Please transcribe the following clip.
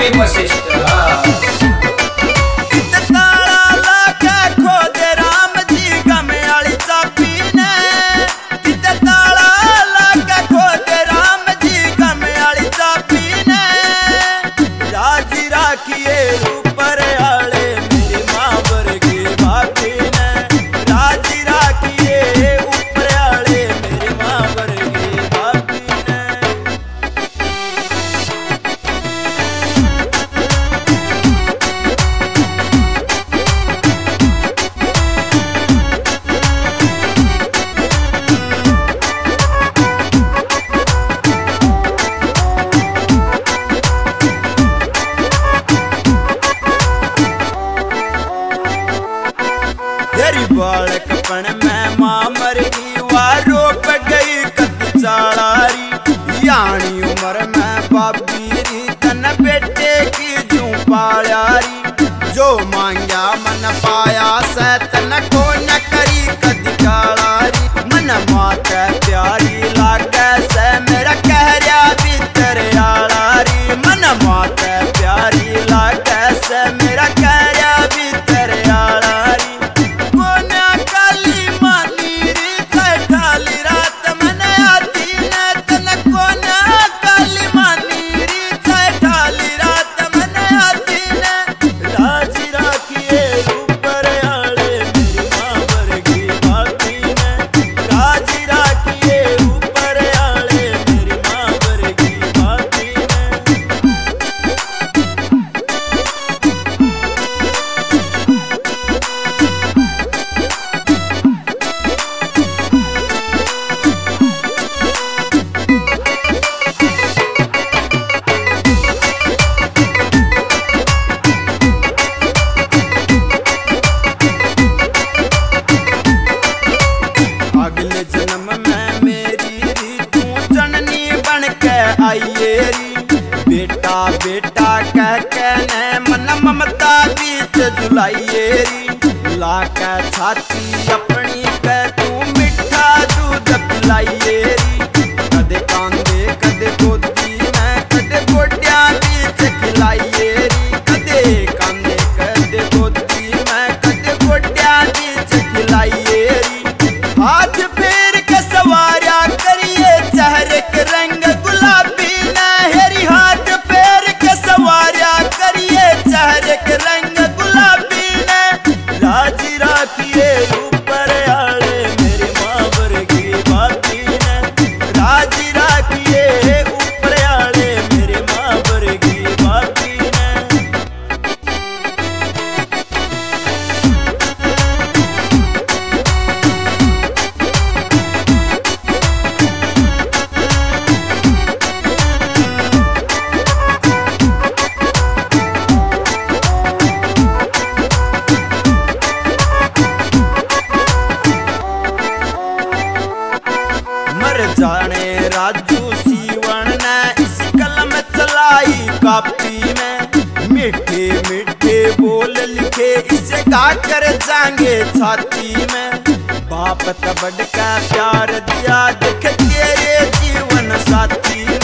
मुनि वशिष्ठ। बालकपन में मां मर गई वारो पे गई कद चालारी यानी उम्र में बाबीरी तन बेटे की जू पाल्यारी जो मांगा मन पाया से तन को न करी कद कालारी मन माते प्यारी लागे से मेरा कहरिया भीतर आलारी मन माते प्यारी लागे से मेरा कहरिया भीतर आलारी बेटा बेटा कह के ने मन ममता बीच झुलाइएरी लाके छाती अपनी पे तू मिठा दूध पिलाइएरी कदे कांदे कदे गोदी में कदे गोड्या बीच खिलाइएरी कदे कांदे कदे गोदी में कदे गोड्या बीच खिलाइएरी हाथ फेर के सवारिया करिए चेहरे के रंग गुलाबी नहरी हाथ पैर के सवारिया करिए चेहरे के रंग गुलाबी ने राज राखिए ऊपर आले मेरी मां वर्गी बाती ने राज राखिए ऊपर आले मेरी मां वर्गी बाती ने। जाने राजू सीवन ने इस कलम चलाई कापी में मीठे मीठे बोल लिखे इसे गाकर जाएंगे छाती में बाप तबड़ का प्यार दिया देख तेरे जीवन साथी।